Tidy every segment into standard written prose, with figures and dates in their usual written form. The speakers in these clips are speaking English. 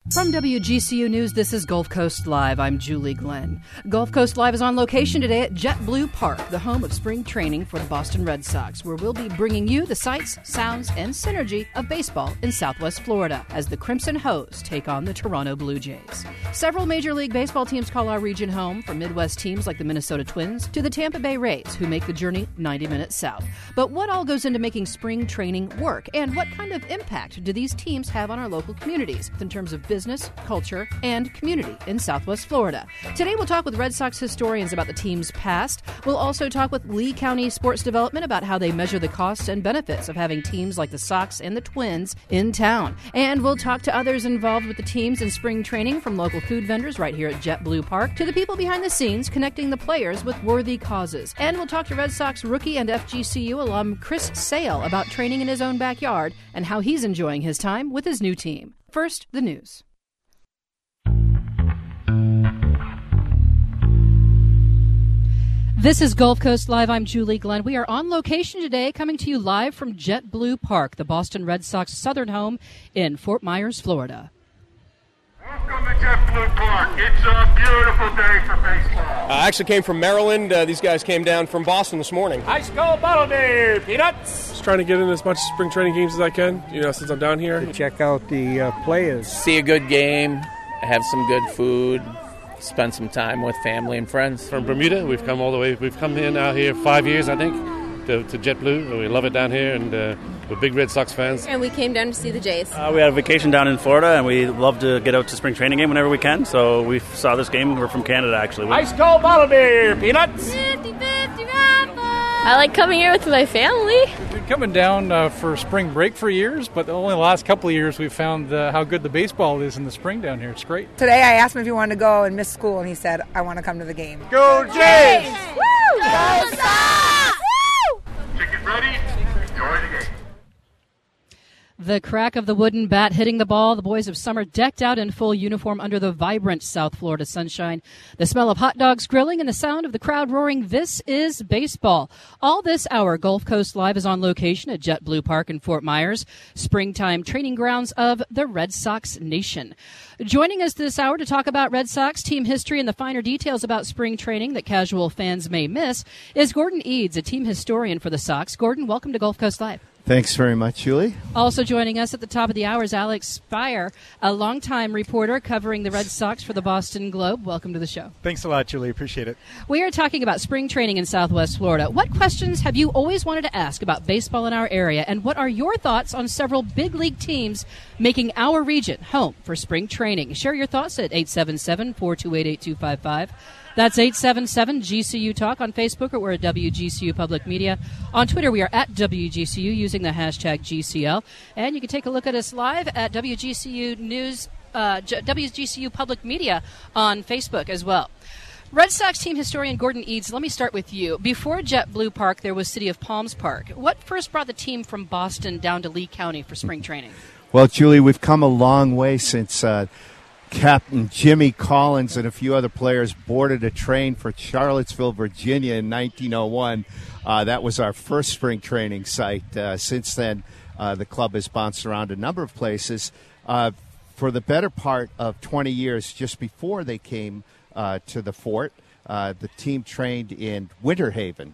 From WGCU News, this is Gulf Coast Live. I'm Julie Glenn. Gulf Coast Live is on location today at JetBlue Park, the home of spring training for the Boston Red Sox, where we'll be bringing you the sights, sounds, and synergy of baseball in Southwest Florida as the Crimson Hose take on the Toronto Blue Jays. Several Major League Baseball teams call our region home, from Midwest teams like the Minnesota Twins to the Tampa Bay Rays, who make the journey 90 minutes south. But what all goes into making spring training work, and what kind of impact do these teams have on our local communities in terms of business, culture, and community in Southwest Florida? Today we'll talk with Red Sox historians about the team's past. We'll also talk with Lee County Sports Development about how they measure the costs and benefits of having teams like the Sox and the Twins in town. And we'll talk to others involved with the teams in spring training, from local food vendors right here at JetBlue Park to the people behind the scenes connecting the players with worthy causes. And we'll talk to Red Sox rookie and FGCU alum Chris Sale about training in his own backyard and how he's enjoying his time with his new team. First, the news. This is Gulf Coast Live. I'm Julie Glenn. We are on location today, coming to you live from JetBlue Park, the Boston Red Sox southern home in Fort Myers, Florida. Welcome to JetBlue Park. It's a beautiful day for baseball. I actually came from Maryland. These guys came down from Boston this morning. High school bottle beer, peanuts. Just trying to get in as much spring training games as I can, since I'm down here. Check out the players. See a good game, have some good food, spend some time with family and friends. From Bermuda, we've come all the way. We've come here now 5 years, I think, to JetBlue. We love it down here, and we're big Red Sox fans. And we came down to see the Jays. We had a vacation down in Florida, and we love to get out to spring training game whenever we can. So we saw this game. We're from Canada, actually. Ice cold bottle beer, peanuts. 50-50 I like coming here with my family. We've been coming down for spring break for years, but only the last couple of years we've found how good the baseball is in the spring down here. It's great. Today I asked him if he wanted to go and miss school, and he said, I want to come to the game. Go Jays! Woo! Go Sox! Woo! Chicken ready? Enjoy the game. The crack of the wooden bat hitting the ball, the boys of summer decked out in full uniform under the vibrant South Florida sunshine. The smell of hot dogs grilling and the sound of the crowd roaring, this is baseball. All this hour, Gulf Coast Live is on location at JetBlue Park in Fort Myers, springtime training grounds of the Red Sox Nation. Joining us this hour to talk about Red Sox team history and the finer details about spring training that casual fans may miss is Gordon Eads, a team historian for the Sox. Gordon, welcome to Gulf Coast Live. Thanks very much, Julie. Also joining us at the top of the hour is Alex Spire, a longtime reporter covering the Red Sox for the Boston Globe. Welcome to the show. Thanks a lot, Julie. Appreciate it. We are talking about spring training in Southwest Florida. What questions have you always wanted to ask about baseball in our area, and what are your thoughts on several big league teams making our region home for spring training? Share your thoughts at 877-428-8255. That's 877-GCU Talk on Facebook, or we're at WGCU Public Media. On Twitter, we are at WGCU using the hashtag GCL. And you can take a look at us live at WGCU News, WGCU Public Media on Facebook as well. Red Sox team historian Gordon Eads, let me start with you. Before JetBlue Park, there was City of Palms Park. What first brought the team from Boston down to Lee County for spring training? Well, Julie, we've come a long way since Captain Jimmy Collins and a few other players boarded a train for Charlottesville, Virginia in 1901. That was our first spring training site. Since then, the club has bounced around a number of places. For the better part of 20 years, just before they came to the fort, the team trained in Winter Haven.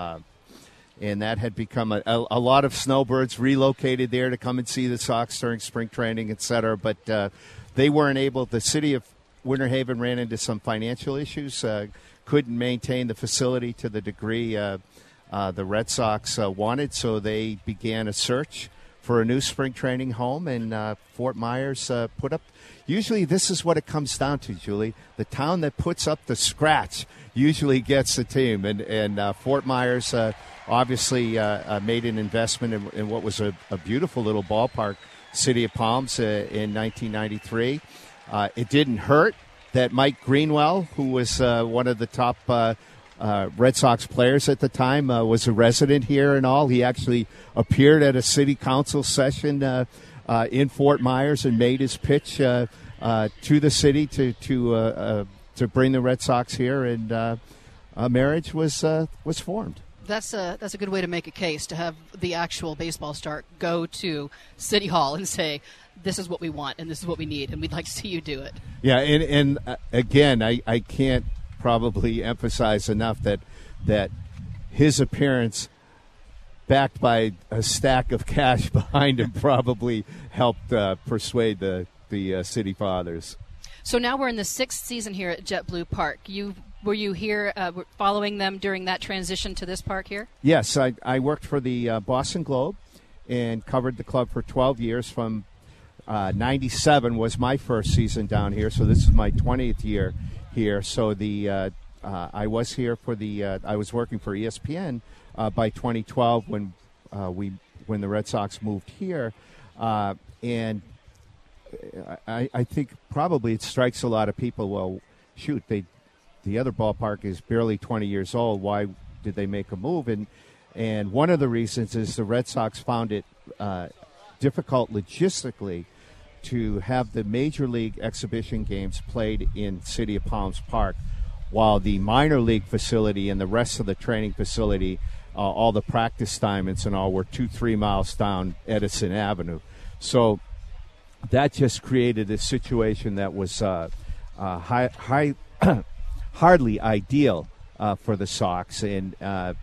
And that had become a lot of snowbirds relocated there to come and see the Sox during spring training, et cetera. But they weren't able. The city of Winter Haven ran into some financial issues, couldn't maintain the facility to the degree the Red Sox wanted, so they began a search for a new spring training home, and Fort Myers put up. Usually this is what it comes down to, Julie. The town that puts up the scratch usually gets the team, and Fort Myers obviously made an investment in what was a beautiful little ballpark, City of Palms, in 1993. It didn't hurt that Mike Greenwell, who was one of the top Red Sox players at the time, was a resident here and all. He actually appeared at a city council session in Fort Myers and made his pitch to the city to bring the Red Sox here, and a marriage was formed. That's a good way to make a case, to have the actual baseball star go to City Hall and say, this is what we want and this is what we need, and we'd like to see you do it. Yeah, and again, I can't probably emphasize enough that his appearance, backed by a stack of cash behind him, probably helped persuade the city fathers. So now we're in the 6th season here at JetBlue Park. Were you here following them during that transition to this park here? Yes, I worked for the Boston Globe and covered the club for 12 years. From 97 was my first season down here, so this is my 20th year here. So I was here for I was working for ESPN by 2012 when the Red Sox moved here, and I think probably it strikes a lot of people. Well, shoot, the other ballpark is barely 20 years old. Why did they make a move? And one of the reasons is the Red Sox found it difficult logistically to have the Major League exhibition games played in City of Palms Park, while the minor league facility and the rest of the training facility, all the practice diamonds and all, were 2-3 miles down Edison Avenue. So that just created a situation that was hardly ideal for the Sox. And,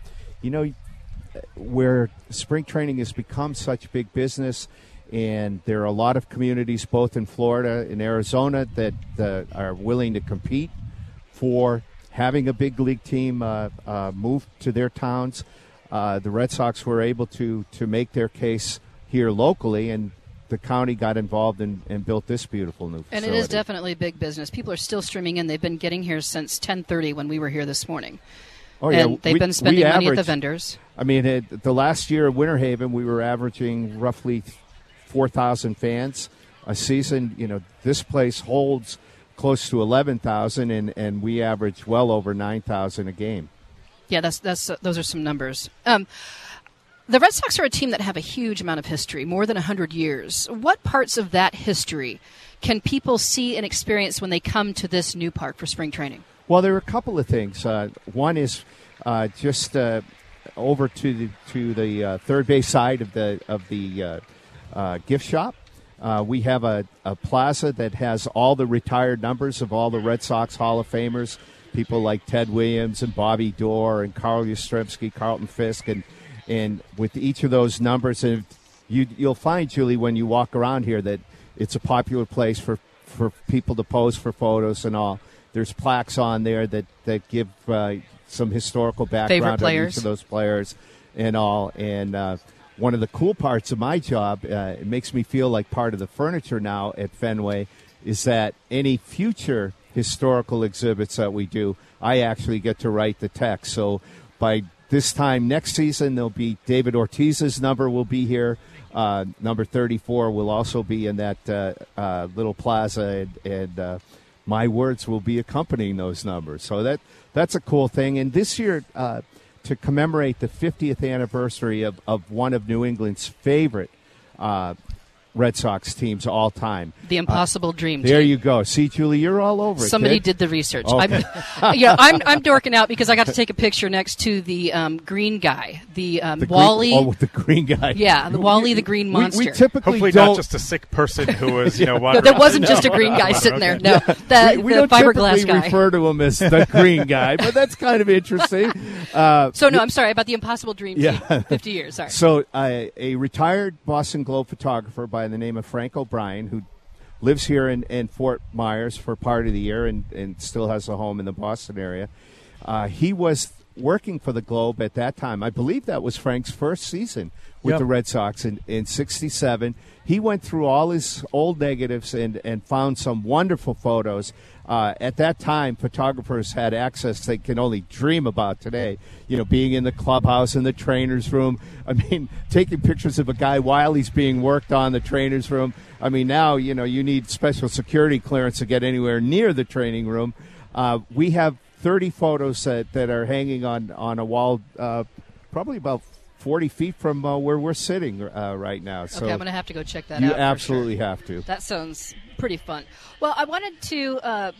where spring training has become such big business, and there are a lot of communities both in Florida and Arizona that are willing to compete for having a big league team move to their towns. The Red Sox were able to make their case here locally, and the county got involved and built this beautiful new facility. And it is definitely big business. People are still streaming in. They've been getting here since 10:30 when we were here this morning. Oh, yeah. And they've been spending money at the vendors. I mean, the last year at Winter Haven, we were averaging roughly 4,000 fans a season. This place holds close to 11,000, and we average well over 9,000 a game. Yeah, those are some numbers. The Red Sox are a team that have a huge amount of history, more than 100 years. What parts of that history can people see and experience when they come to this new park for spring training? Well, there are a couple of things. One is just over to the third base side of the gift shop. We have a plaza that has all the retired numbers of all the Red Sox Hall of Famers, people like Ted Williams and Bobby Doerr and Carl Yastrzemski, Carlton Fisk, and with each of those numbers, and you'll find, Julie, when you walk around here, that it's a popular place for people to pose for photos and all. There's plaques on there that give some historical background on each of those players and all. And one of the cool parts of my job, it makes me feel like part of the furniture now at Fenway, is that any future historical exhibits that we do, I actually get to write the text. So by this time next season, there'll be David Ortiz's number will be here. Number 34 will also be in that little plaza, and my words will be accompanying those numbers. So that's a cool thing. And this year, to commemorate the 50th anniversary of one of New England's favorite Red Sox teams all time. The Impossible Dream Team. There you go. See, Julie, you're all over it. Somebody did the research. Okay. I'm dorking out because I got to take a picture next to the green guy, the Wally. The green guy. Yeah, the Wally, the green monster. We typically hopefully don't, not just a sick person who was, wandering. No, there wasn't just a green guy sitting there. No, we don't fiberglass typically guy. refer to him as the green guy, but that's kind of interesting. I'm sorry about the Impossible Dream Team. 50 years. Sorry. So a retired Boston Globe photographer by the name of Frank O'Brien, who lives here in Fort Myers for part of the year and still has a home in the Boston area. He was working for the Globe at that time. I believe that was Frank's first season with the Red Sox in 67. He went through all his old negatives and found some wonderful photos. At that time, photographers had access they can only dream about today. Being in the clubhouse, in the trainer's room. I mean, taking pictures of a guy while he's being worked on in the trainer's room. I mean, now, you need special security clearance to get anywhere near the training room. We have 30 photos that are hanging on a wall probably about 40 feet from where we're sitting right now. So okay, I'm going to have to go check that out. You absolutely have to. That sounds pretty fun. Well, I wanted to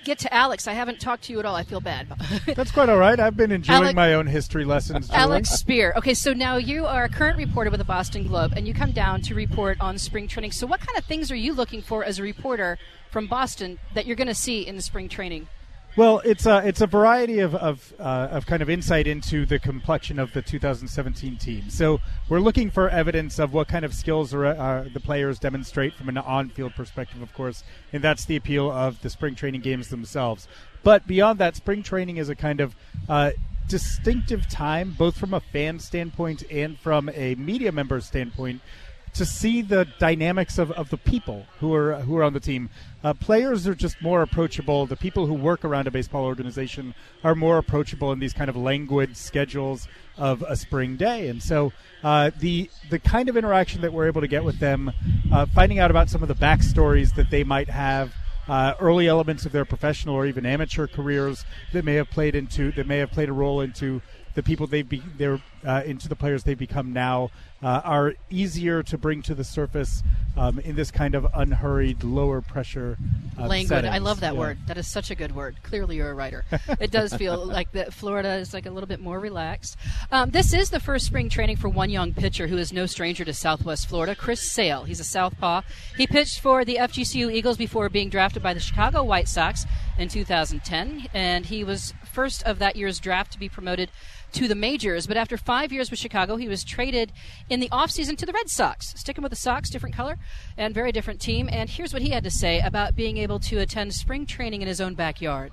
get to Alex. I haven't talked to you at all. I feel bad. That's quite all right. I've been enjoying my own history lessons. Julie. Alex Spear. Okay, so now you are a current reporter with the Boston Globe, and you come down to report on spring training. So what kind of things are you looking for as a reporter from Boston that you're going to see in the spring training? Well, it's a variety of kind of insight into the complexion of the 2017 team. So we're looking for evidence of what kind of skills the players demonstrate from an on-field perspective, of course, and that's the appeal of the spring training games themselves. But beyond that, spring training is a kind of distinctive time, both from a fan standpoint and from a media member standpoint, to see the dynamics of the people who are on the team. Players are just more approachable. The people who work around a baseball organization are more approachable in these kind of languid schedules of a spring day. And so the kind of interaction that we're able to get with them, finding out about some of the backstories that they might have, early elements of their professional or even amateur careers that may have played a role into the people into the players they've become now, are easier to bring to the surface in this kind of unhurried, lower pressure languid. settings. I love that word. That is such a good word. Clearly, you're a writer. It does feel like that Florida is like a little bit more relaxed. This is the first spring training for one young pitcher who is no stranger to Southwest Florida, Chris Sale. He's a southpaw. He pitched for the FGCU Eagles before being drafted by the Chicago White Sox in 2010, and he was first of that year's draft to be promoted to the majors. But after 5 years with Chicago, he was traded in the offseason to the Red Sox. Sticking with the Sox, different color and very different team. And here's what he had to say about being able to attend spring training in his own backyard.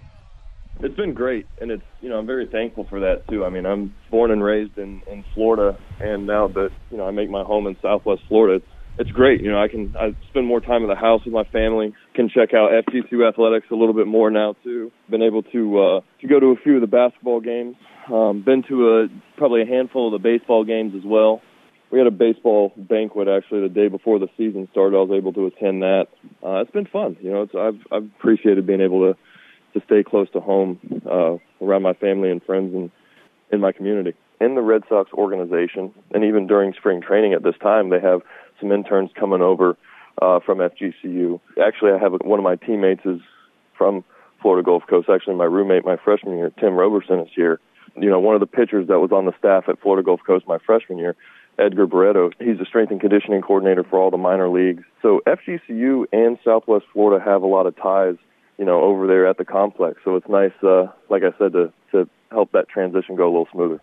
It's been great, and it's I'm very thankful for that too. I mean, I'm born and raised in Florida, and now that I make my home in Southwest Florida, it's great. I spend more time at the house with my family. Can check out FGCU athletics a little bit more now too. Been able to go to a few of the basketball games. Been to probably a handful of the baseball games as well. We had a baseball banquet actually the day before the season started. I was able to attend that. It's been fun. I've appreciated being able to stay close to home, around my family and friends and in my community. In the Red Sox organization, and even during spring training at this time, they have some interns coming over from FGCU. Actually, I have one of my teammates is from Florida Gulf Coast. Actually, my roommate my freshman year, Tim Roberson, is here. One of the pitchers that was on the staff at Florida Gulf Coast my freshman year, Edgar Barreto, he's the strength and conditioning coordinator for all the minor leagues. So FGCU and Southwest Florida have a lot of ties, over there at the complex. So it's nice, like I said, to help that transition go a little smoother.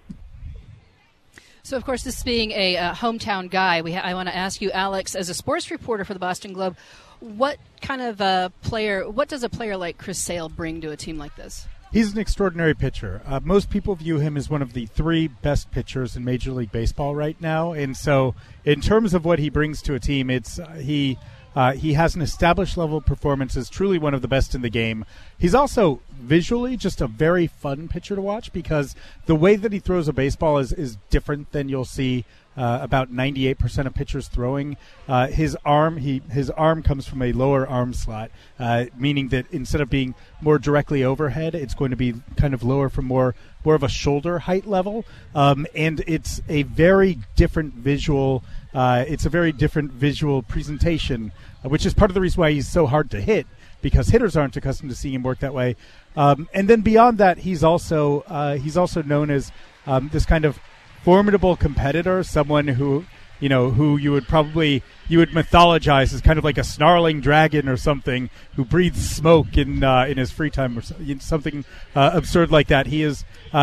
So, of course, this being a hometown guy, I want to ask you, Alex, as a sports reporter for the Boston Globe, what kind of what does a player like Chris Sale bring to a team like this? He's an extraordinary pitcher. Most people view him as one of the three best pitchers in Major League Baseball right now. And so in terms of what he brings to a team, he has an established level of performance, is truly one of the best in the game. He's also visually just a very fun pitcher to watch because the way that he throws a baseball is different than you'll see about 98% of pitchers throwing. His arm comes from a lower arm slot, meaning that instead of being more directly overhead, it's going to be kind of lower from more of a shoulder height level. And it's a very different visual. It's a very different visual presentation, which is part of the reason why he's so hard to hit, because hitters aren't accustomed to seeing him work that way. And then beyond that, he's also known as this kind of formidable competitor, someone who you would mythologize as kind of like a snarling dragon or something who breathes smoke in his free time or something absurd like that. He's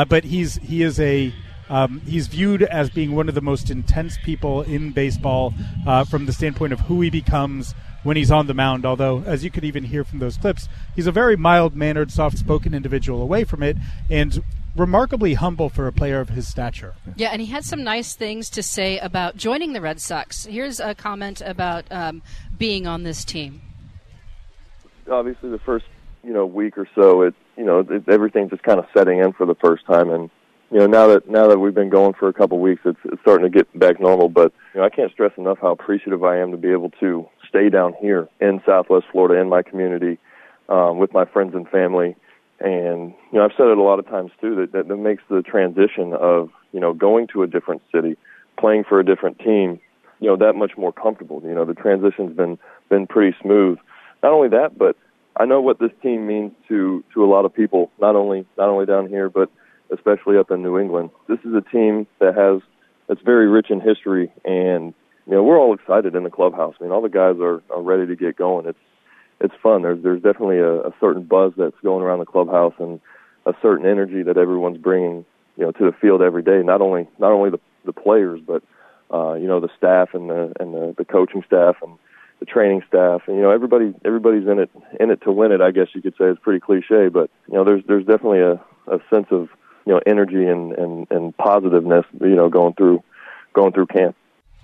viewed as being one of the most intense people in baseball from the standpoint of who he becomes when he's on the mound, although, as you could even hear from those clips, he's a very mild-mannered, soft-spoken individual away from it, and remarkably humble for a player of his stature. Yeah, and he had some nice things to say about joining the Red Sox. Here's a comment about being on this team. Obviously, the first week or so, everything's just kind of setting in for the first time, and now that we've been going for a couple weeks, it's starting to get back normal. But I can't stress enough how appreciative I am to be able to stay down here in Southwest Florida in my community with my friends and family. And I've said it a lot of times too that makes the transition of going to a different city, playing for a different team, that much more comfortable. The transition's been pretty smooth. Not only that, but I know what this team means to a lot of people, not only down here, but especially up in New England. This is a team that's very rich in history, and we're all excited in the clubhouse. I mean, all the guys are ready to get going. It's fun. There's definitely a certain buzz that's going around the clubhouse and a certain energy that everyone's bringing, to the field every day. Not only the players, but the staff and the coaching staff and the training staff, and everybody's in it to win it. I guess you could say. It's pretty cliche, but there's definitely a sense of energy and positiveness going through camp.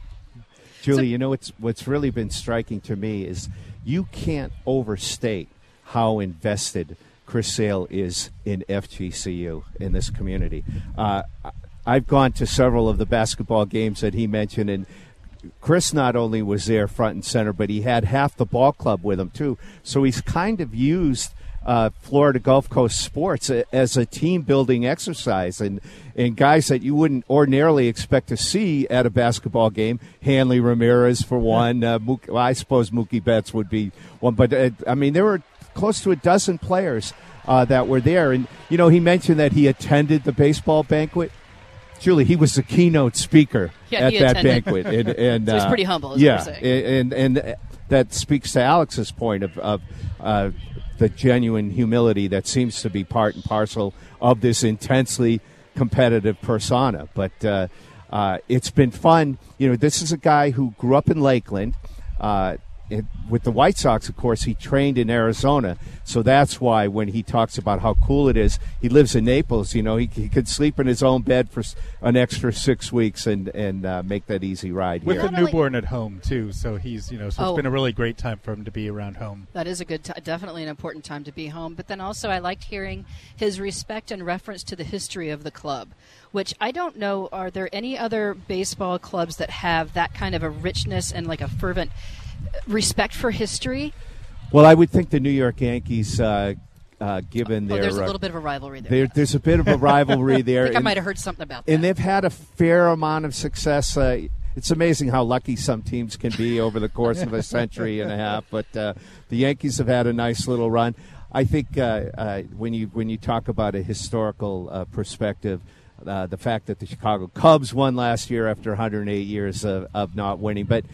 Julie, what's really been striking to me is you can't overstate how invested Chris Sale is in FGCU, in this community. I've gone to several of the basketball games that he mentioned, and Chris not only was there front and center, but he had half the ball club with him, too. So he's kind of used Florida Gulf Coast sports as a team-building exercise, and guys that you wouldn't ordinarily expect to see at a basketball game. Hanley Ramirez, for one. I suppose Mookie Betts would be one. But, there were close to a dozen players that were there. And, he mentioned that he attended the baseball banquet. Julie, he was the keynote speaker at that banquet. And so he's pretty humble, is what you're saying. And that speaks to Alex's point of the genuine humility that seems to be part and parcel of this intensely competitive persona. But it's been fun. This is a guy who grew up in Lakeland. With the White Sox, of course, he trained in Arizona. So that's why when he talks about how cool it is, he lives in Naples. He could sleep in his own bed for an extra 6 weeks and make that easy ride with here. a newborn at home, too. So he's, so it's been a really great time for him to be around home. That is a good definitely an important time to be home. But then also I liked hearing his respect and reference to the history of the club, which I don't know, are there any other baseball clubs that have that kind of a richness and like a fervent respect for history? Well, I would think the New York Yankees, given their... there's a little bit of a rivalry there. There's a bit of a rivalry there. I think I might have heard something about that. And they've had a fair amount of success. It's amazing how lucky some teams can be over the course of a century and a half. But the Yankees have had a nice little run. I think when you talk about a historical perspective, the fact that the Chicago Cubs won last year after 108 years of not winning. But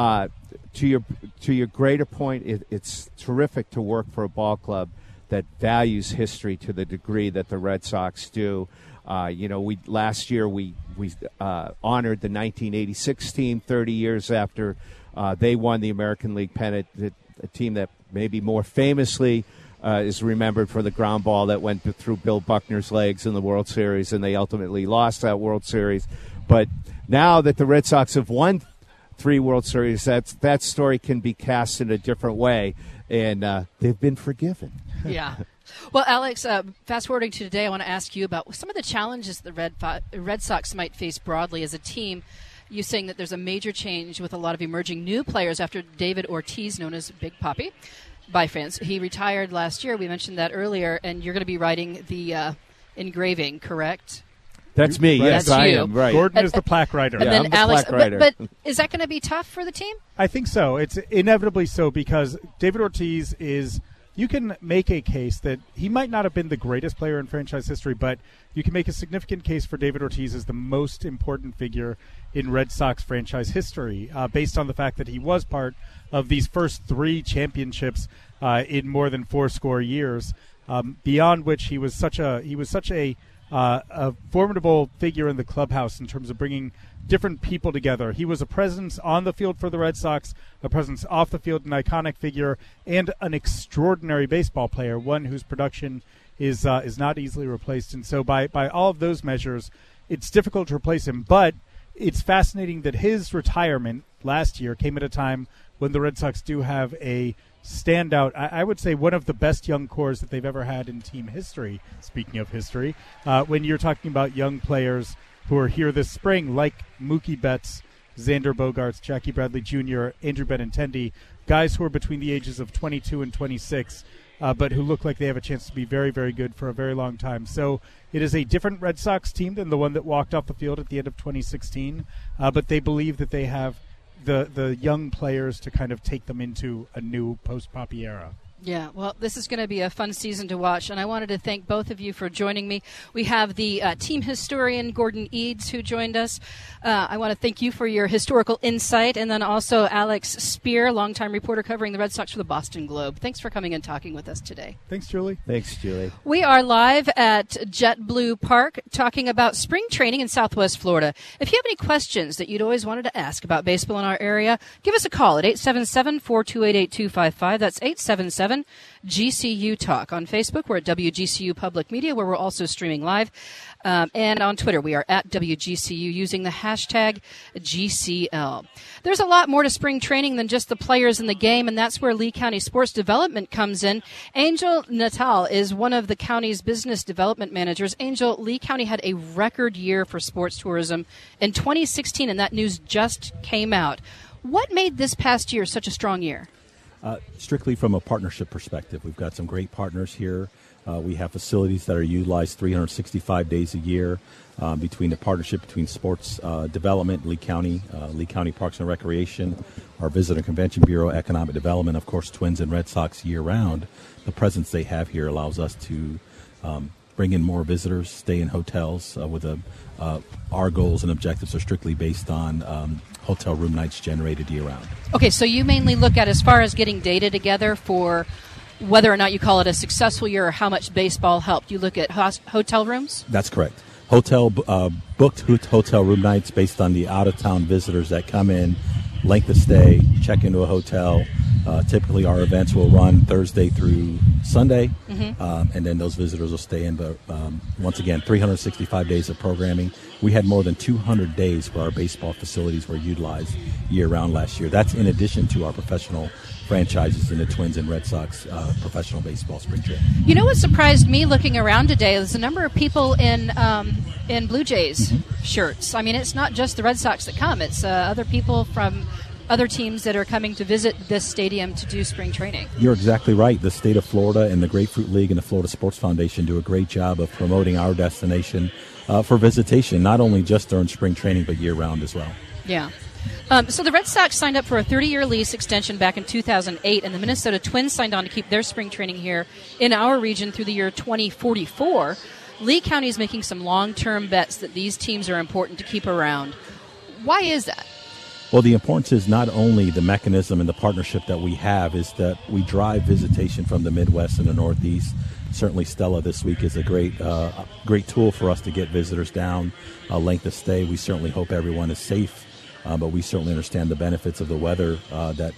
to your greater point, it's terrific to work for a ball club that values history to the degree that the Red Sox do. Last year we honored the 1986 team 30 years after they won the American League pennant, a team that maybe more famously is remembered for the ground ball that went through Bill Buckner's legs in the World Series, and they ultimately lost that World Series. But now that the Red Sox have won 3 World Series, that story can be cast in a different way, and they've been forgiven. Yeah. Well, Alex, fast-forwarding to today, I want to ask you about some of the challenges the Red Sox might face broadly as a team. You saying that there's a major change with a lot of emerging new players after David Ortiz, known as Big Papi by fans. He retired last year. We mentioned that earlier, and you're going to be writing the engraving, correct? That's me. Yes, That's I you. am. Right. Gordon is the plaque writer. And then I'm the Alex, plaque writer. But is that going to be tough for the team? I think so. It's inevitably so because David Ortiz is. You can make a case that he might not have been the greatest player in franchise history, but you can make a significant case for David Ortiz as the most important figure in Red Sox franchise history, based on the fact that he was part of these first 3 championships in more than 40 years. Beyond which he was such a formidable figure in the clubhouse in terms of bringing different people together. He was a presence on the field for the Red Sox, a presence off the field, an iconic figure, and an extraordinary baseball player, one whose production is not easily replaced. And so by all of those measures, it's difficult to replace him. But it's fascinating that his retirement last year came at a time when the Red Sox do have a standout, I would say one of the best young cores that they've ever had in team history, speaking of history, when you're talking about young players who are here this spring, like Mookie Betts, Xander Bogaerts, Jackie Bradley Jr., Andrew Benintendi, guys who are between the ages of 22 and 26, but who look like they have a chance to be very, very good for a very long time. So it is a different Red Sox team than the one that walked off the field at the end of 2016, but they believe that they have the young players to kind of take them into a new post-Papi era. Yeah, well, this is going to be a fun season to watch, and I wanted to thank both of you for joining me. We have the team historian, Gordon Eads, who joined us. I want to thank you for your historical insight, and then also Alex Spear, longtime reporter covering the Red Sox for the Boston Globe. Thanks for coming and talking with us today. Thanks, Julie. Thanks, Julie. We are live at JetBlue Park talking about spring training in Southwest Florida. If you have any questions that you'd always wanted to ask about baseball in our area, give us a call at 877-428-8255. That's 877 GCU Talk. On Facebook, we're at WGCU Public Media, where we're also streaming live. And on Twitter, we are at WGCU using the hashtag GCL. There's a lot more to spring training than just the players in the game, and that's where Lee County Sports Development comes in. Angel Natal is one of the county's business development managers. Angel, Lee County had a record year for sports tourism in 2016, and that news just came out. What made this past year such a strong year? Strictly from a partnership perspective, we've got some great partners here. We have facilities that are utilized 365 days a year between the partnership between sports development, Lee County Parks and Recreation, our Visitor Convention Bureau, Economic Development, of course, Twins and Red Sox year-round. The presence they have here allows us to bring in more visitors, stay in hotels with our goals and objectives are strictly based on hotel room nights generated year-round. Okay, so you mainly look at, as far as getting data together for whether or not you call it a successful year or how much baseball helped, you look at hotel rooms? That's correct. Booked hotel room nights based on the out-of-town visitors that come in, length of stay, check into a hotel. Typically, our events will run Thursday through Sunday, and then those visitors will stay in. But once again, 365 days of programming. We had more than 200 days where our baseball facilities were utilized year-round last year. That's in addition to our professional franchises in the Twins and Red Sox professional baseball spring training. You know what surprised me looking around today is the number of people in Blue Jays shirts. I mean, it's not just the Red Sox that come. It's other people from other teams that are coming to visit this stadium to do spring training. You're exactly right. The state of Florida and the Grapefruit League and the Florida Sports Foundation do a great job of promoting our destination for visitation, not only just during spring training, but year-round as well. Yeah. So the Red Sox signed up for a 30-year lease extension back in 2008, and the Minnesota Twins signed on to keep their spring training here in our region through the year 2044. Lee County is making some long-term bets that these teams are important to keep around. Why is that? Well, the importance is not only the mechanism and the partnership that we have, is that we drive visitation from the Midwest and the Northeast. Certainly Stella this week is a great tool for us to get visitors down, length of stay. We certainly hope everyone is safe, but we certainly understand the benefits of the weather, that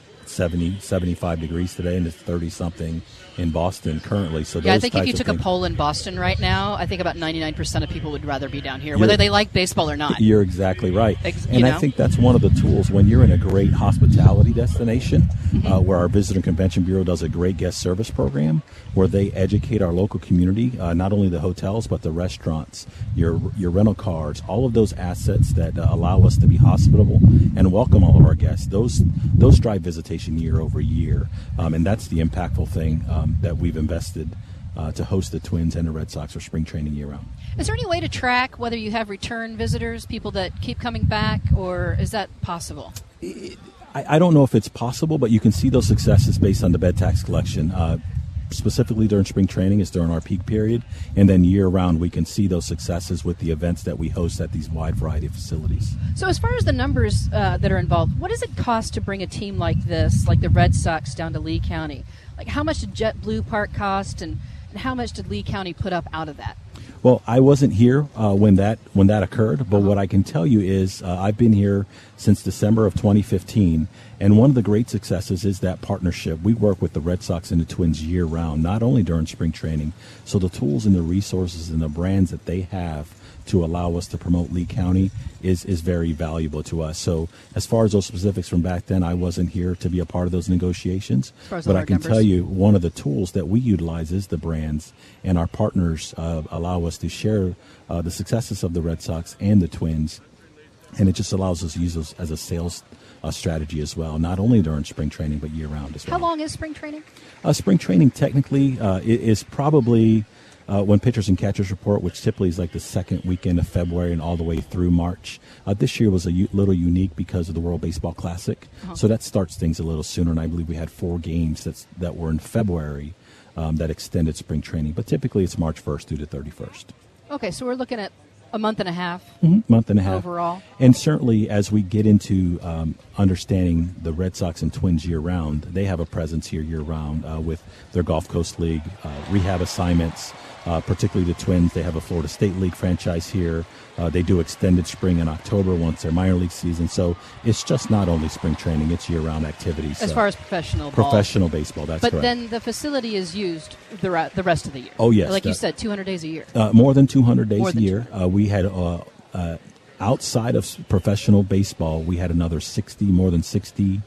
75 degrees today, and it's 30-something in Boston currently. So I think if you took a poll in Boston right now, I think about 99% of people would rather be down here, whether they like baseball or not. You're exactly right. I think that's one of the tools when you're in a great hospitality destination, where our Visitor Convention Bureau does a great guest service program, where they educate our local community, not only the hotels, but the restaurants, your rental cars, all of those assets that allow us to be hospitable and welcome all of our guests. Those drive visitation year over year, and that's the impactful thing that we've invested to host the Twins and the Red Sox for spring training year-round. Is there any way to track whether you have return visitors, people that keep coming back, or is that possible? I don't know if it's possible, but you can see those successes based on the bed tax collection. Specifically during spring training is during our peak period, and then year-round we can see those successes with the events that we host at these wide variety of facilities. So as far as the numbers that are involved, what does it cost to bring a team like this, like the Red Sox, down to Lee County? Like, how much did JetBlue Park cost, and how much did Lee County put up out of that? Well, I wasn't here when that occurred, but what I can tell you is I've been here since December of 2015, and one of the great successes is that partnership. We work with the Red Sox and the Twins year-round, not only during spring training. So the tools and the resources and the brands that they have to allow us to promote Lee County is very valuable to us. So as far as those specifics from back then, I wasn't here to be a part of those negotiations. But I can tell you one of the tools that we utilize is the brands, and our partners allow us to share the successes of the Red Sox and the Twins. And it just allows us to use those as a sales strategy as well, not only during spring training, but year-round as well. How long is spring training? Spring training technically is probably when pitchers and catchers report, which typically is like the second weekend of February and all the way through March. This year was a little unique because of the World Baseball Classic, so that starts things a little sooner, and I believe we had 4 games that were in February that extended spring training, but typically it's March 1st through the 31st. Okay, so we're looking at a month and a half. Month and a half overall. And certainly as we get into understanding the Red Sox and Twins year-round, they have a presence here year-round with their Gulf Coast League rehab assignments, particularly the Twins. They have a Florida State League franchise here. They do extended spring in October once their minor league season. So it's just not only spring training, it's year-round activities. As far as professional baseball, that's correct. But then the facility is used the rest of the year. Oh, yes. Like you said, 200 days a year. More than 200 days a year. We had, outside of professional baseball, we had more than 60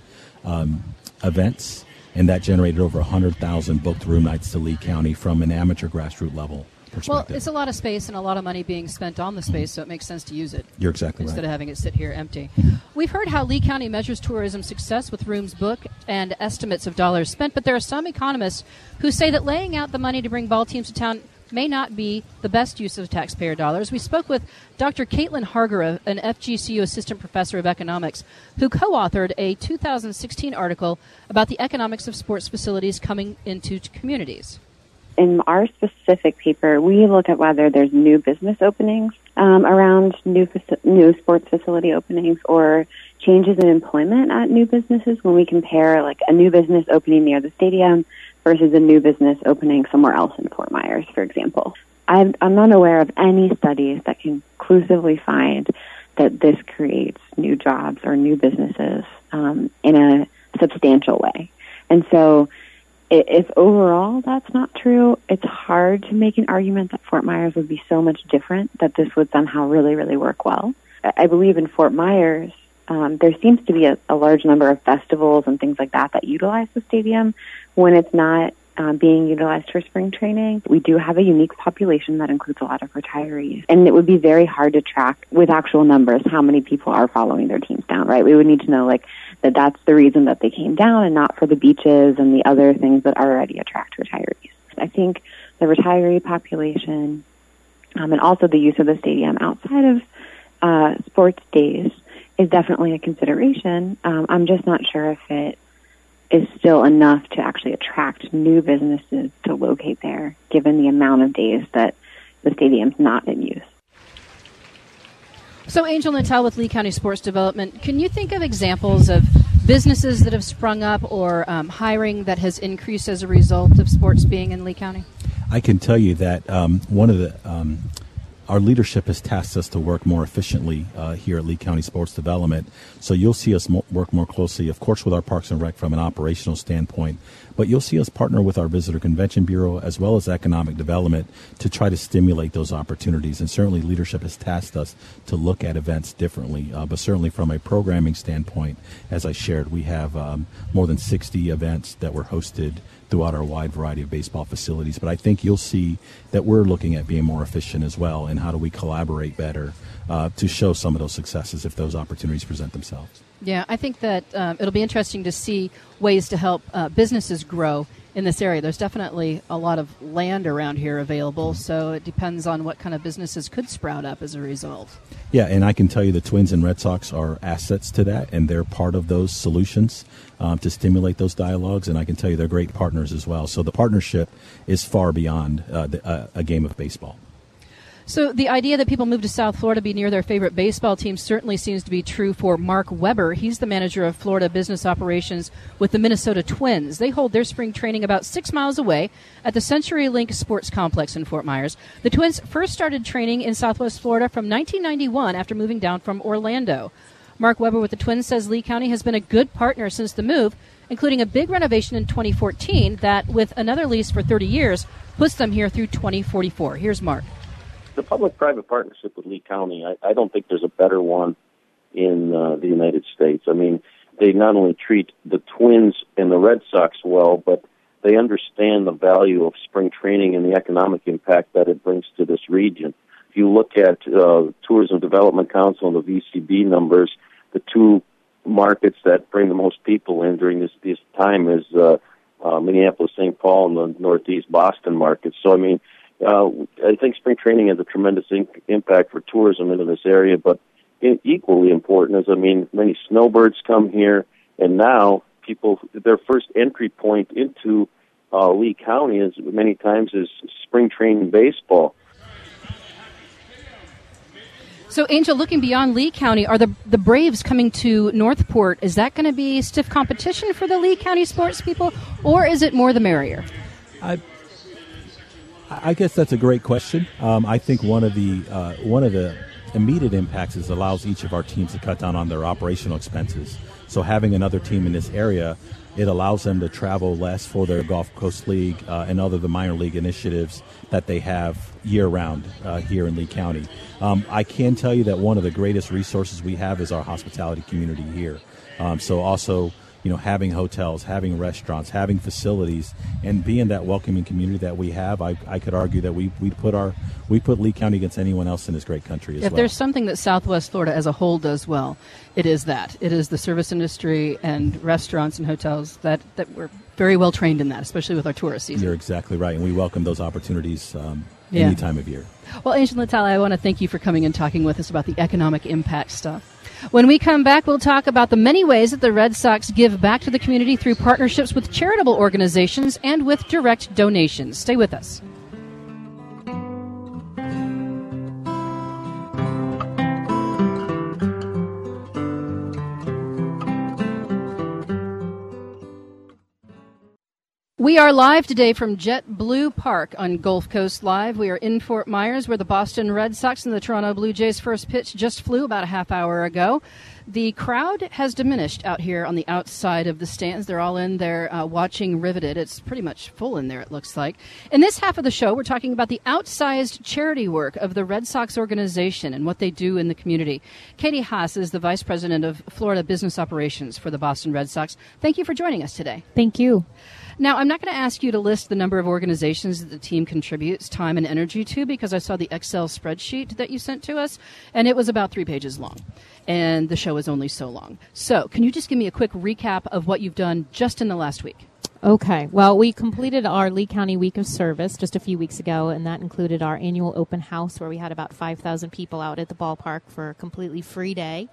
events, and that generated over 100,000 booked room nights to Lee County from an amateur grassroots level perspective. Well, it's a lot of space and a lot of money being spent on the space, so it makes sense to use it. You're exactly instead right. of having it sit here empty. We've heard how Lee County measures tourism success with rooms booked and estimates of dollars spent, but there are some economists who say that laying out the money to bring ball teams to town may not be the best use of taxpayer dollars. We spoke with Dr. Caitlin Harger, an FGCU assistant professor of economics, who co-authored a 2016 article about the economics of sports facilities coming into communities. In our specific paper, we look at whether there's new business openings around new sports facility openings or changes in employment at new businesses when we compare like a new business opening near the stadium versus a new business opening somewhere else in Fort Myers, for example. I'm not aware of any studies that conclusively find that this creates new jobs or new businesses in a substantial way. And so if overall that's not true, it's hard to make an argument that Fort Myers would be so much different that this would somehow really, really work well. I believe in Fort Myers, there seems to be a large number of festivals and things like that utilize the stadium when it's not being utilized for spring training. We do have a unique population that includes a lot of retirees, and it would be very hard to track with actual numbers how many people are following their teams down, right? We would need to know that that's the reason that they came down and not for the beaches and the other things that already attract retirees. I think the retiree population and also the use of the stadium outside of sports days is definitely a consideration. I'm just not sure if it is still enough to actually attract new businesses to locate there, given the amount of days that the stadium's not in use. So, Angel Natal with Lee County Sports Development, can you think of examples of businesses that have sprung up or hiring that has increased as a result of sports being in Lee County? I can tell you that one of the our leadership has tasked us to work more efficiently here at Lee County Sports Development. So you'll see us work more closely, of course, with our Parks and Rec from an operational standpoint, but you'll see us partner with our Visitor Convention Bureau as well as Economic Development to try to stimulate those opportunities. And certainly leadership has tasked us to look at events differently, but certainly from a programming standpoint, as I shared, we have more than 60 events that were hosted throughout our wide variety of baseball facilities. But I think you'll see that we're looking at being more efficient as well, and how do we collaborate better to show some of those successes if those opportunities present themselves. Yeah, I think that it'll be interesting to see ways to help businesses grow in this area. There's definitely a lot of land around here available, so it depends on what kind of businesses could sprout up as a result. Yeah, and I can tell you the Twins and Red Sox are assets to that, and they're part of those solutions to stimulate those dialogues, and I can tell you they're great partners as well. So the partnership is far beyond a game of baseball. So the idea that people move to South Florida to be near their favorite baseball team certainly seems to be true for Mark Weber. He's the manager of Florida business operations with the Minnesota Twins. They hold their spring training about 6 miles away at the CenturyLink Sports Complex in Fort Myers. The Twins first started training in Southwest Florida from 1991 after moving down from Orlando. Mark Weber with the Twins says Lee County has been a good partner since the move, including a big renovation in 2014 that, with another lease for 30 years, puts them here through 2044. Here's Mark. The public-private partnership with Lee County, I don't think there's a better one in the United States. I mean, they not only treat the Twins and the Red Sox well, but they understand the value of spring training and the economic impact that it brings to this region. If you look at Tourism Development Council and the VCB numbers, the two markets that bring the most people in during this time is Minneapolis, St. Paul, and the Northeast Boston markets. So, I mean, I think spring training has a tremendous impact for tourism into this area, but equally important is, many snowbirds come here, and now people, their first entry point into Lee County is many times is spring training baseball. So, Angel, looking beyond Lee County, are the Braves coming to Northport? Is that going to be stiff competition for the Lee County sports people, or is it more the merrier? I guess that's a great question. I think one of the immediate impacts is allows each of our teams to cut down on their operational expenses. So having another team in this area, it allows them to travel less for their Gulf Coast League and other the minor league initiatives that they have year-round here in Lee County. I can tell you that one of the greatest resources we have is our hospitality community here. So also, having hotels, having restaurants, having facilities, and being that welcoming community that we have, I could argue that we put Lee County against anyone else in this great country as well. If there's something that Southwest Florida as a whole does well, it is that. It is the service industry and restaurants and hotels that we're very well trained in that, especially with our tourist season. You're exactly right, and we welcome those opportunities any time of year. Well, Angel Natale, I want to thank you for coming and talking with us about the economic impact stuff. When we come back, we'll talk about the many ways that the Red Sox give back to the community through partnerships with charitable organizations and with direct donations. Stay with us. We are live today from JetBlue Park on Gulf Coast Live. We are in Fort Myers, where the Boston Red Sox and the Toronto Blue Jays' first pitch just flew about a half hour ago. The crowd has diminished out here on the outside of the stands. They're all in there watching riveted. It's pretty much full in there, it looks like. In this half of the show, we're talking about the outsized charity work of the Red Sox organization and what they do in the community. Katie Haas is the Vice President of Florida Business Operations for the Boston Red Sox. Thank you for joining us today. Thank you. Now, I'm not going to ask you to list the number of organizations that the team contributes time and energy to, because I saw the Excel spreadsheet that you sent to us, and it was about 3 pages long, and the show is only so long. So can you just give me a quick recap of what you've done just in the last week? Okay. Well, we completed our Lee County Week of Service just a few weeks ago, and that included our annual open house where we had about 5,000 people out at the ballpark for a completely free day.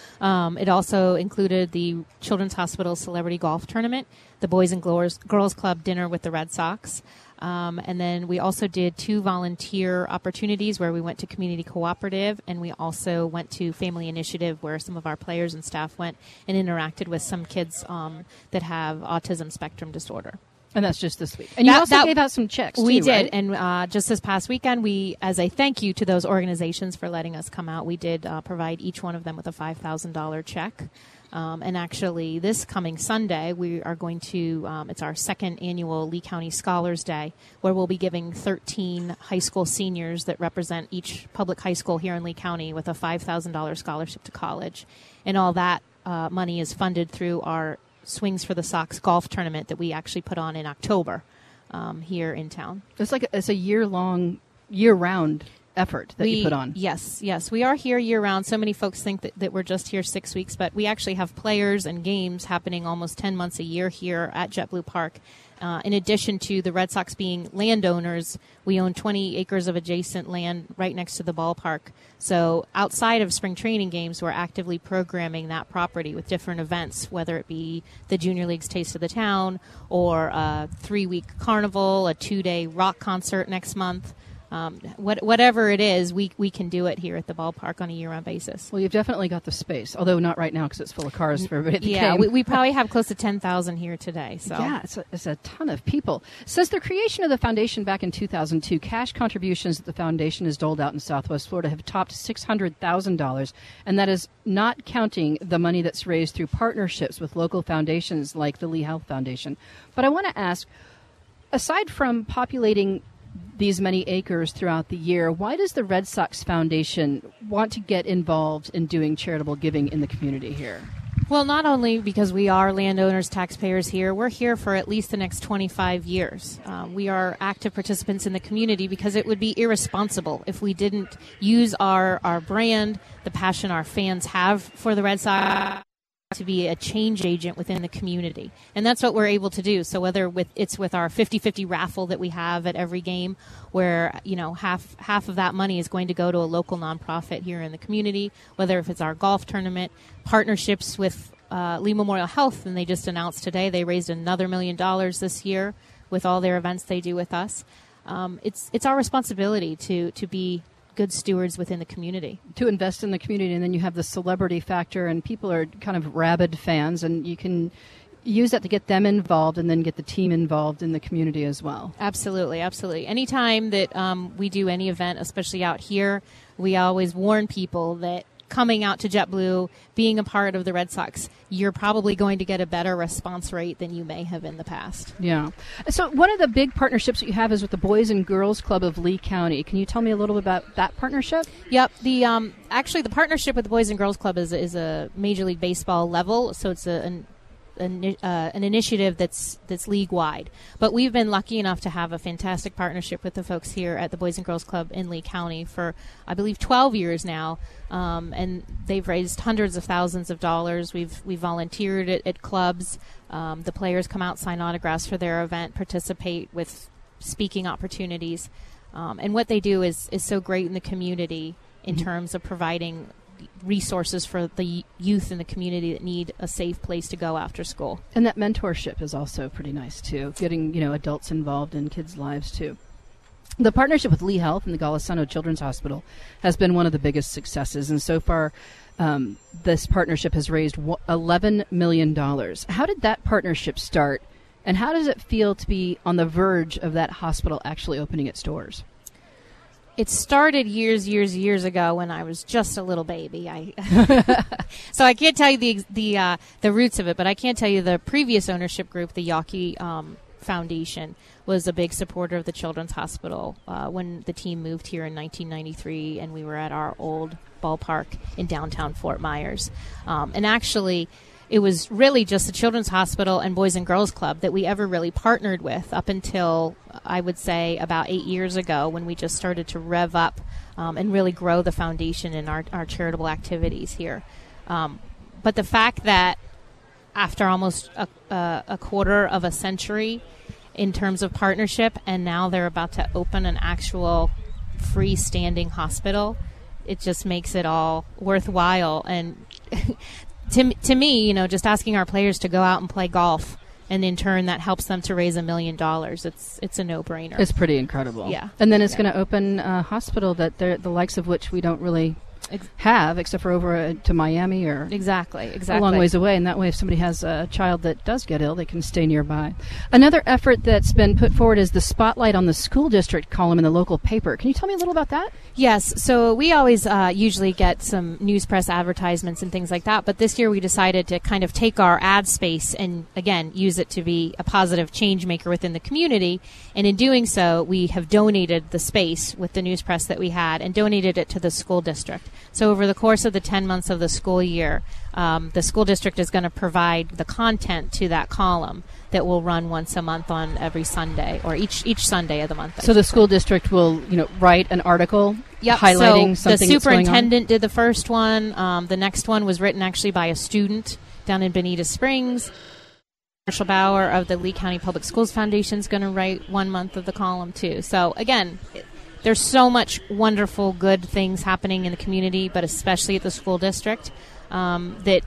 It also included the Children's Hospital Celebrity Golf Tournament, the Boys and Girls Club dinner with the Red Sox, and then we also did 2 volunteer opportunities where we went to Community Cooperative, and we also went to Family Initiative, where some of our players and staff went and interacted with some kids that have autism spectrum disorder. And that's just this week. And you also gave out some checks, We too, did. right? And just this past weekend, we, as a thank you to those organizations for letting us come out, we did provide each one of them with a $5,000 check. And actually, this coming Sunday, we are going to, it's our second annual Lee County Scholars Day, where we'll be giving 13 high school seniors that represent each public high school here in Lee County with a $5,000 scholarship to college. And all that money is funded through our Swings for the Sox golf tournament that we actually put on in October here in town. It's a year-long, year-round effort that you put on. Yes. We are here year-round. So many folks think that we're just here 6 weeks, but we actually have players and games happening almost 10 months a year here at JetBlue Park. In addition to the Red Sox being landowners, we own 20 acres of adjacent land right next to the ballpark. So outside of spring training games, we're actively programming that property with different events, whether it be the Junior League's Taste of the Town or a 3-week carnival, a 2-day rock concert next month. Whatever it is, we can do it here at the ballpark on a year-round basis. Well, you've definitely got the space, although not right now because it's full of cars for everybody. Yeah, we probably have close to 10,000 here today. So yeah, it's a ton of people. Since the creation of the foundation back in 2002, cash contributions that the foundation has doled out in Southwest Florida have topped $600,000, and that is not counting the money that's raised through partnerships with local foundations like the Lee Health Foundation. But I want to ask, aside from populating these many acres throughout the year, why does the Red Sox Foundation want to get involved in doing charitable giving in the community here? Well, not only because we are landowners, taxpayers here, we're here for at least the next 25 years. We are active participants in the community because it would be irresponsible if we didn't use our brand, the passion our fans have for the Red Sox, to be a change agent within the community. And that's what we're able to do. So whether it's with our 50-50 raffle that we have at every game, where, you know, half of that money is going to go to a local nonprofit here in the community, whether if it's our golf tournament, partnerships with Lee Memorial Health, and they just announced today they raised another $1 million this year with all their events they do with us. It's our responsibility to be good stewards within the community. To invest in the community, and then you have the celebrity factor, and people are kind of rabid fans, and you can use that to get them involved and then get the team involved in the community as well. Absolutely, absolutely. Anytime that we do any event, especially out here, we always warn people that coming out to JetBlue, being a part of the Red Sox, you're probably going to get a better response rate than you may have in the past. Yeah. So one of the big partnerships that you have is with the Boys and Girls Club of Lee County. Can you tell me a little bit about that partnership? Yep. The actually the partnership with the Boys and Girls Club is a Major League Baseball level, so it's an initiative that's league-wide. But we've been lucky enough to have a fantastic partnership with the folks here at the Boys and Girls Club in Lee County for, I believe, 12 years now. And they've raised hundreds of thousands of dollars. We've volunteered at clubs. The players come out, sign autographs for their event, participate with speaking opportunities. And what they do is so great in the community in terms of providing resources for the youth in the community that need a safe place to go after school. And that mentorship is also pretty nice too, getting, you know, adults involved in kids' lives too. The partnership with Lee Health and the Golisano Children's Hospital has been one of the biggest successes, and so far this partnership has raised $11 million. How did that partnership start, and how does it feel to be on the verge of that hospital actually opening its doors? It started years ago when I was just a little baby. So I can't tell you the roots of it, but I can tell you the previous ownership group, the Yawkey Foundation, was a big supporter of the Children's Hospital when the team moved here in 1993, and we were at our old ballpark in downtown Fort Myers. And actually, it was really just the Children's Hospital and Boys and Girls Club that we ever really partnered with up until, I would say, about 8 years ago, when we just started to rev up and really grow the foundation in our charitable activities here. But the fact that after almost a quarter of a century in terms of partnership, and now they're about to open an actual freestanding hospital, it just makes it all worthwhile. And to me, you know, just asking our players to go out and play golf, and in turn that helps them to raise $1 million. It's a no-brainer. It's pretty incredible. Yeah. And then it's going to open a hospital that the likes of which we don't really have, except for over to Miami or exactly a long ways away. And that way, if somebody has a child that does get ill, they can stay nearby. Another effort that's been put forward is the Spotlight on the School District column in the local paper. Can you tell me a little about that? Yes. So we always usually get some news press advertisements and things like that. But this year we decided to kind of take our ad space and, again, use it to be a positive change maker within the community. And in doing so, we have donated the space with the news press that we had and donated it to the school district. So over the course of the 10 months of the school year, the school district is going to provide the content to that column that will run once a month on every Sunday, or each Sunday of the month. So the school district will, write an artital highlighting so something the that's going on? superintendent did the first one. The next one was written actually by a student down in Bonita Springs. Marshall Bauer of the Lee County Public Schools Foundation is going to write 1 month of the column too. So again, there's so much wonderful, good things happening in the community, but especially at the school district, that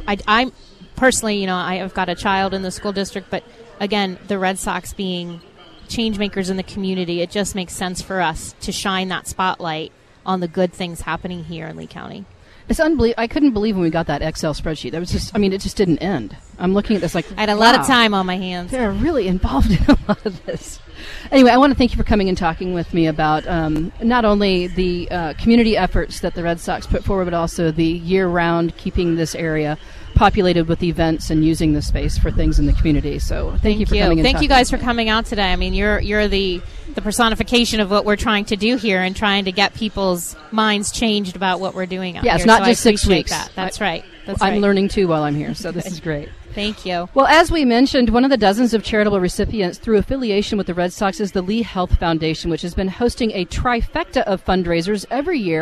I personally, I've got a child in the school district, but again, the Red Sox being change makers in the community, it just makes sense for us to shine that spotlight on the good things happening here in Lee County. It's unbelievable. I couldn't believe when we got that Excel spreadsheet. That was just, it just didn't end. I'm looking at this like, I had a lot of time on my hands. They're really involved in a lot of this. Anyway, I want to thank you for coming and talking with me about not only the community efforts that the Red Sox put forward, but also the year-round keeping this area populated with events and using the space for things in the community. So thank you for coming and Thank you talking guys for coming out today. I mean, you're the personification of what we're trying to do here and trying to get people's minds changed about what we're doing out here. Yeah, it's not so just 6 weeks. That's right. I'm learning too while I'm here, so this is great. Thank you. Well, as we mentioned, one of the dozens of charitable recipients through affiliation with the Red Sox is the Lee Health Foundation, which has been hosting a trifecta of fundraisers every year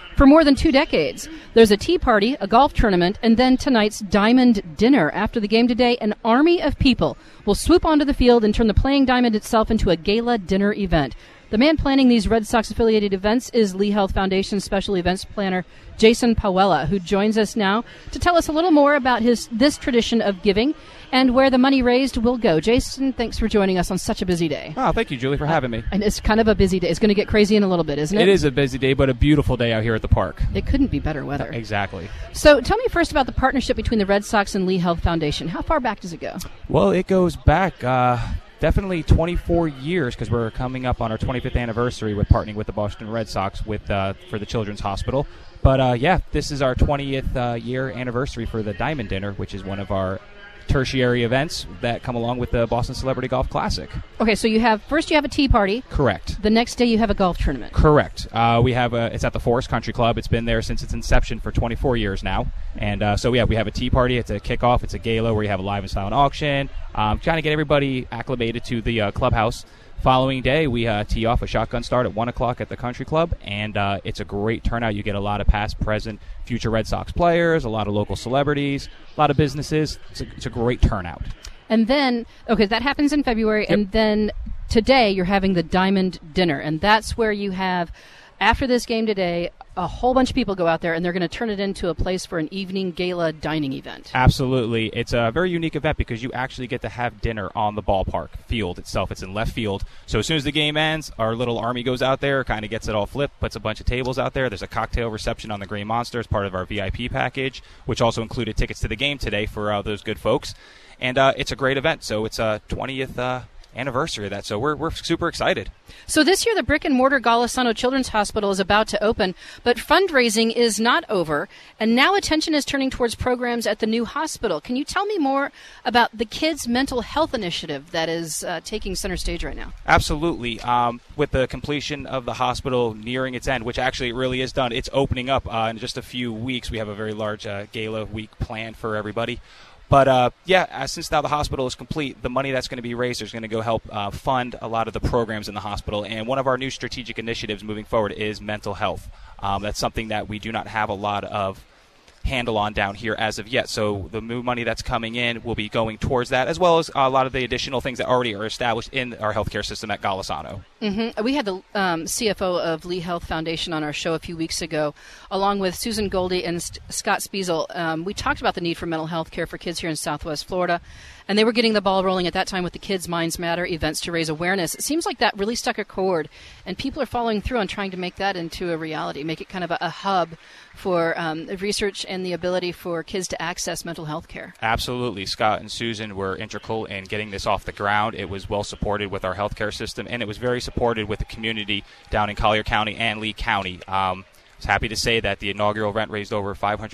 for more than 2 decades. There's a tea party, a golf tournament, and then tonight's Diamond Dinner. After the game today, an army of people will swoop onto the field and turn the playing diamond itself into a gala dinner event. The man planning these Red Sox-affiliated events is Lee Health Foundation Special Events Planner Jason Pawella, who joins us now to tell us a little more about this tradition of giving and where the money raised will go. Jason, thanks for joining us on such a busy day. Oh, thank you, Julie, for having me. And it's kind of a busy day. It's going to get crazy in a little bit, isn't it? It is a busy day, but a beautiful day out here at the park. It couldn't be better weather. Exactly. So tell me first about the partnership between the Red Sox and Lee Health Foundation. How far back does it go? Well, it goes back definitely 24 years because we're coming up on our 25th anniversary with partnering with the Boston Red Sox for the Children's Hospital. But, this is our 20th year anniversary for the Diamond Dinner, which is one of our tertiary events that come along with the Boston Celebrity Golf Classic. Okay, so you have a tea party. Correct. The next day you have a golf tournament. Correct. It's at the Forest Country Club. It's been there since its inception for 24 years now. And we have a tea party. It's a kickoff. It's a gala where you have a live and silent auction. Trying to get everybody acclimated to the clubhouse. Following day, we tee off a shotgun start at 1 o'clock at the Country Club, and it's a great turnout. You get a lot of past, present, future Red Sox players, a lot of local celebrities, a lot of businesses. It's a great turnout. And then, that happens in February, Yep. and then today you're having the Diamond Dinner, and that's where you have, after this game today, a whole bunch of people go out there, and they're going to turn it into a place for an evening gala dining event. Absolutely. It's a very unique event because you actually get to have dinner on the ballpark field itself. It's in left field. So as soon as the game ends, our little army goes out there, kind of gets it all flipped, puts a bunch of tables out there. There's a cocktail reception on the Green Monster as part of our VIP package, which also included tickets to the game today for those good folks. And it's a great event. So it's a 20th anniversary of that, so we're super excited. So this year the brick-and-mortar Golisano Children's Hospital is about to open, but fundraising is not over, and now attention is turning towards programs at the new hospital. Can you tell me more about the Kids Mental Health Initiative that is taking center stage right now? Absolutely. With the completion of the hospital nearing its end, which actually it really is done, it's opening up in just a few weeks. We have a very large gala week planned for everybody. But, since now the hospital is complete, the money that's going to be raised is going to go help fund a lot of the programs in the hospital. And one of our new strategic initiatives moving forward is mental health. That's something that we do not have a lot of handle on down here as of yet. So the new money that's coming in will be going towards that, as well as a lot of the additional things that already are established in our healthcare system at Golisano. Mm-hmm. We had the CFO of Lee Health Foundation on our show a few weeks ago, along with Susan Goldie and Scott Spiesel. We talked about the need for mental health care for kids here in Southwest Florida, and they were getting the ball rolling at that time with the Kids Minds Matter events to raise awareness. It seems like that really stuck a chord, and people are following through on trying to make that into a reality, make it kind of a hub for research and the ability for kids to access mental health care. Absolutely. Scott and Susan were integral in getting this off the ground. It was well supported with our healthcare system, and it was very supported with the community down in Collier County and Lee County. I was happy to say that the inaugural event raised over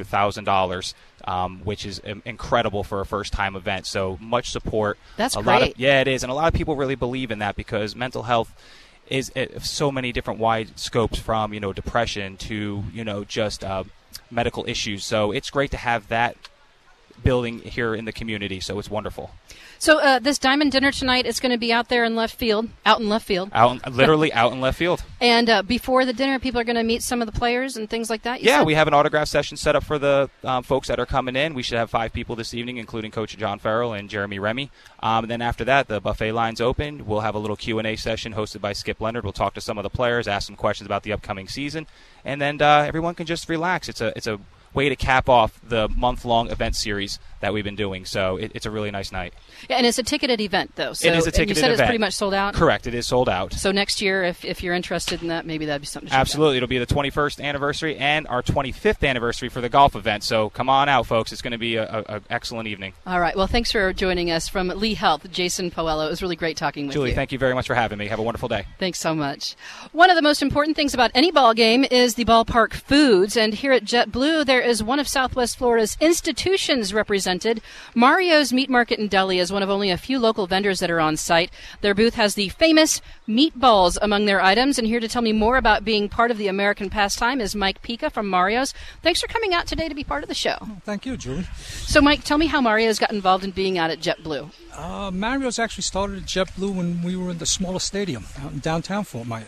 $500,000, which is incredible for a first-time event. So much support. That's great. It is, and a lot of people really believe in that because mental health is so many different wide scopes from, depression to, just medical issues. So it's great to have that building here in the community. So it's wonderful. So this Diamond Dinner tonight is going to be out there in left field, literally out in left field. And before the dinner, people are going to meet some of the players and things like that? Yeah, we have an autograph session set up for the folks that are coming in. We should have 5 people this evening, including Coach John Farrell and Jeremy Remy. And then after that, the buffet line's open. We'll have a little Q&A session hosted by Skip Leonard. We'll talk to some of the players, ask some questions about the upcoming season, and then everyone can just relax. It's a way to cap off the month-long event series that we've been doing. So it's a really nice night. Yeah, and it's a ticketed event, though. So, it is a ticketed event. You said it's pretty much sold out? Correct. It is sold out. So next year, if you're interested in that, maybe that'd be something to check Absolutely. out. It'll be the 21st anniversary and our 25th anniversary for the golf event. So come on out, folks. It's going to be an excellent evening. All right. Well, thanks for joining us from Lee Health, Jason Pawella. It was really great talking with you. Julie, thank you very much for having me. Have a wonderful day. Thanks so much. One of the most important things about any ball game is the ballpark foods. And here at JetBlue, there is one of Southwest Florida's institutions represented. Mario's Meat Market and Deli is one of only a few local vendors that are on site. Their booth has the famous meatballs among their items. And here to tell me more about being part of the American pastime is Mike Pica from Mario's. Thanks for coming out today to be part of the show. Oh, thank you, Julie. So, Mike, tell me how Mario's got involved in being out at JetBlue. Mario's actually started at JetBlue when we were in the smallest stadium out in downtown Fort Myers.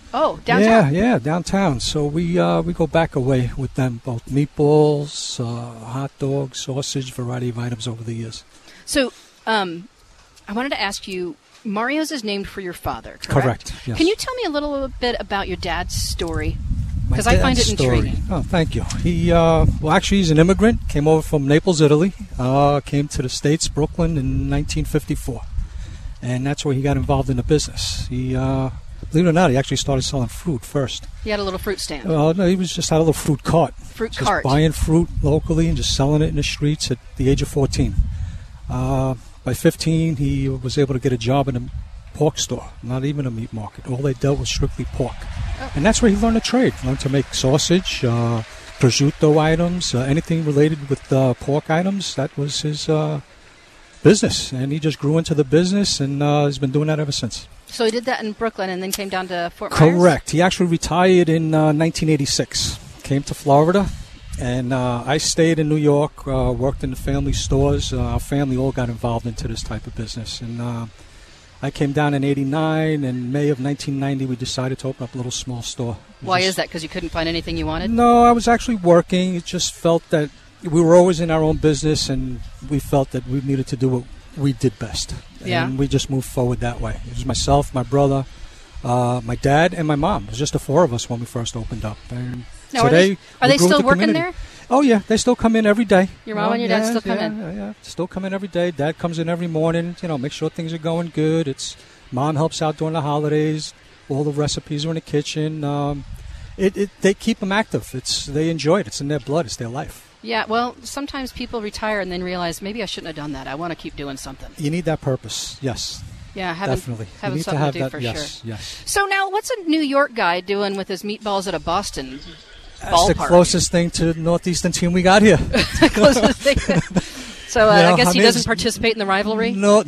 Oh, downtown. Yeah, downtown. So we go back a way with them, both meatballs, hot dogs, sausage, variety of items over the years. So I wanted to ask you, Mario's is named for your father, correct? Yes. Can you tell me a little bit about your dad's story? Because I find it intriguing. Oh, thank you. He, actually, he's an immigrant. Came over from Naples, Italy. Came to the States, Brooklyn, in 1954. And that's where he got involved in the business. He, believe it or not, he actually started selling fruit first. He had a little fruit stand. No, he was just had a little fruit cart. Just buying fruit locally and just selling it in the streets at the age of 14. By 15, he was able to get a job in a pork store, not even a meat market. All they dealt was strictly pork. Oh. And that's where he learned the trade. Learned to make sausage, prosciutto items, anything related with pork items. That was his business. And he just grew into the business, and he's been doing that ever since. So he did that in Brooklyn and then came down to Fort Myers? Correct. He actually retired in 1986. Came to Florida. And I stayed in New York, worked in the family stores. Our family all got involved into this type of business. And I came down in 89. In May of 1990, we decided to open up a little small store. Why is that? Because you couldn't find anything you wanted? No, I was actually working. It just felt that we were always in our own business, and we felt that we needed to do what we did best. Yeah. And we just moved forward that way. It was myself, my brother, my dad, and my mom. It was just the four of us when we first opened up. And now, today, are they still working community. there? Oh, yeah. They still come in every day. Your mom and your dad still come in? Yeah. Still come in every day. Dad comes in every morning, make sure things are going good. Mom helps out during the holidays. All the recipes are in the kitchen. They keep them active. They enjoy it. It's in their blood. It's their life. Yeah, well, sometimes people retire and then realize, maybe I shouldn't have done that. I want to keep doing something. You need that purpose, yes. Yeah, definitely. Having something to do for sure. Yes. So now, what's a New York guy doing with his meatballs at a Boston That's ballpark? the closest thing to the Northeastern team we got here. Closest thing. So I guess he doesn't participate in the rivalry? No.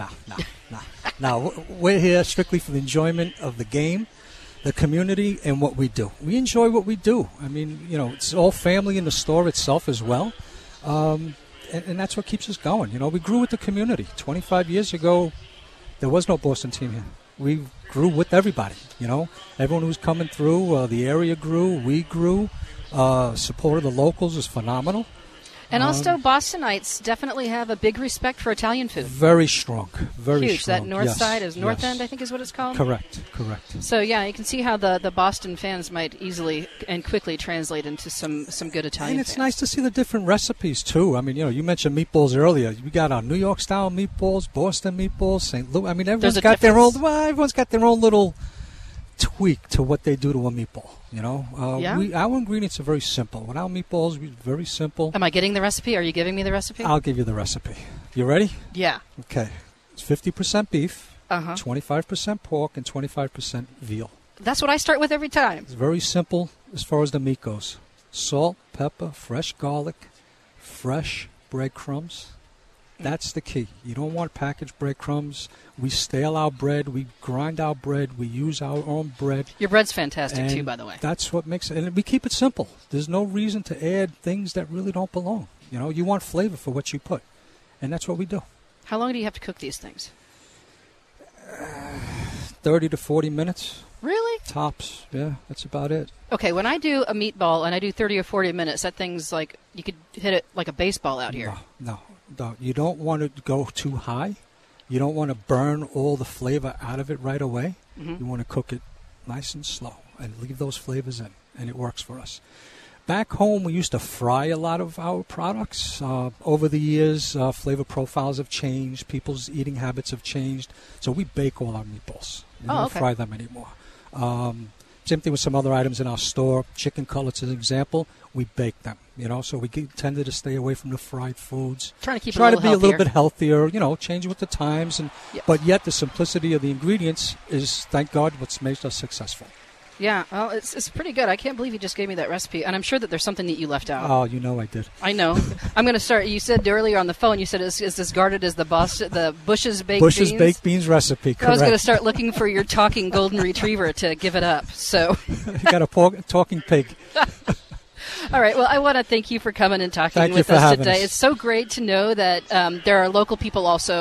We're here strictly for the enjoyment of the game, the community, and what we do. We enjoy what we do. I mean, it's all family in the store itself as well. And that's what keeps us going. We grew with the community. 25 years ago, there was no Boston team here. We grew with everybody, Everyone who was coming through, the area grew, we grew. Support of the locals is phenomenal. And also, Bostonites definitely have a big respect for Italian food. Very strong. Very huge. strong. That north side is North End, I think is what it's called? Correct. So, yeah, you can see how the Boston fans might easily and quickly translate into some good Italian And it's fans. nice to see the different recipes, too. I mean, you mentioned meatballs earlier. We got our New York-style meatballs, Boston meatballs, St. Louis. I mean, everyone's got their own little tweak to what they do to a meatball. Our ingredients are very simple. With our meatballs, we're very simple. Am I getting the recipe? Are you giving me the recipe? I'll give you the recipe. You ready? Yeah. Okay. It's 50% beef, 25% 25% pork, and 25% veal. That's what I start with every time. It's very simple as far as the meat goes. Salt, pepper, fresh garlic, fresh breadcrumbs. That's the key. You don't want packaged breadcrumbs. We stale our bread. We grind our bread. We use our own bread. Your bread's fantastic, too, by the way. That's what makes it. And we keep it simple. There's no reason to add things that really don't belong. You want flavor for what you put. And that's what we do. How long do you have to cook these things? 30 to 40 minutes. Really? Tops. Yeah, that's about it. Okay, when I do a meatball and I do 30 or 40 minutes, that thing's like, you could hit it like a baseball out here. No. You don't want to go too high. You don't want to burn all the flavor out of it right away. Mm-hmm. You want to cook it nice and slow and leave those flavors in, and it works for us. Back home, we used to fry a lot of our products. Over the years, flavor profiles have changed. People's eating habits have changed. So we bake all our meatballs. We don't fry them anymore. Same thing with some other items in our store. Chicken cutlets, as an example, we bake them. So we tended to stay away from the fried foods. Trying to keep Try it to be a little bit healthier. Change with the times, but yet the simplicity of the ingredients is, thank God, what's made us successful. Yeah, well, it's pretty good. I can't believe you just gave me that recipe, and I'm sure that there's something that you left out. Oh, I did. I know. I'm going to start. You said earlier on the phone, you said, is this guarded as the Bush's Baked Beans? Bush's Baked Beans recipe, correct. I was going to start looking for your talking golden retriever to give it up. So you got a talking pig. All right. Well, I want to thank you for coming and talking with us today. It's so great to know that there are local people also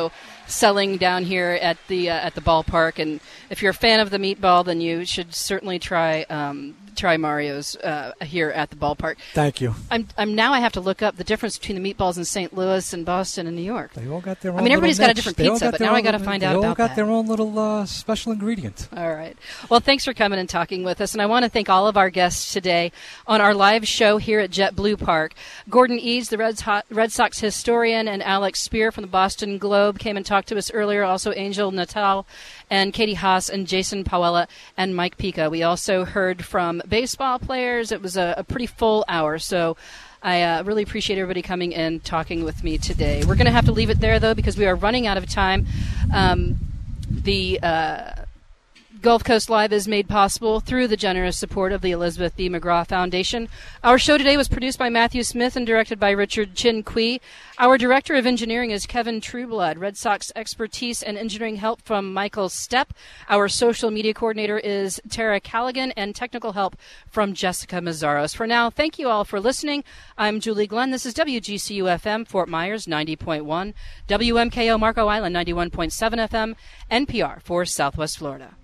selling down here at the ballpark. And if you're a fan of the meatball, then you should certainly try Mario's here at the ballpark. Thank you. I have to look up the difference between the meatballs in St. Louis and Boston and New York. They all got their own. I mean, everybody's got a different They all pizza, got but their now I own- got to find out They all about got that. their own little special ingredient. All right. Well, thanks for coming and talking with us. And I want to thank all of our guests today on our live show here at JetBlue Park. Gordon Eads, the Red Sox historian, and Alex Spear from the Boston Globe came and talked to us earlier. Also, Angel Natal and Katie Haas and Jason Pawella and Mike Pica. We also heard from baseball players. It was a pretty full hour, so I really appreciate everybody coming and talking with me today. We're going to have to leave it there, though, because we are running out of time. The Gulf Coast Live is made possible through the generous support of the Elizabeth B. McGraw Foundation. Our show today was produced by Matthew Smith and directed by Richard Chin Kui. Our director of engineering is Kevin Trueblood. Red Sox expertise and engineering help from Michael Stepp. Our social media coordinator is Tara Callaghan, and technical help from Jessica Mazzaros. For now, thank you all for listening. I'm Julie Glenn. This is WGCU-FM, Fort Myers 90.1, WMKO Marco Island 91.7 FM, NPR for Southwest Florida.